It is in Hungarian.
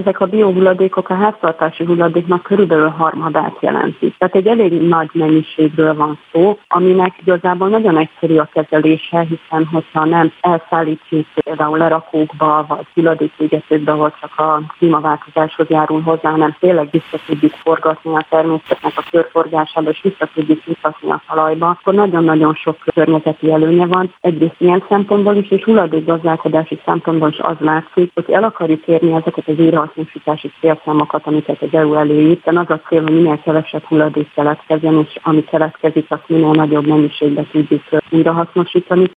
ezek a biohulladékok a háztartási hulladéknak körülbelül harmadát jelentik. Tehát egy elég nagy mennyiségről van szó, aminek igazából nagyon egyszerű a kezelése, hiszen hogyha nem elszállítjuk például lerakókba, vagy hulladékégetőkbe, ahol csak a klímaváltozáshoz járul hozzá, hanem tényleg vissza tudjuk forgatni a természetnek a körforgásába, és vissza tudjuk mutatni a talajba, akkor nagyon-nagyon sok környezeti előnye van. Egyrészt ilyen szempontból is, és hulladékgazdálkodási szempontból is az látszik, hogy el akarjuk érni ezeket az újrahasznosítási célszámokat, amiket az EU előírt, de az a cél, hogy minél kevesebb hulladék keletkezzen, és ami keletkezik, azt minél nagyobb mennyiségben tudjuk újrahasznosítani.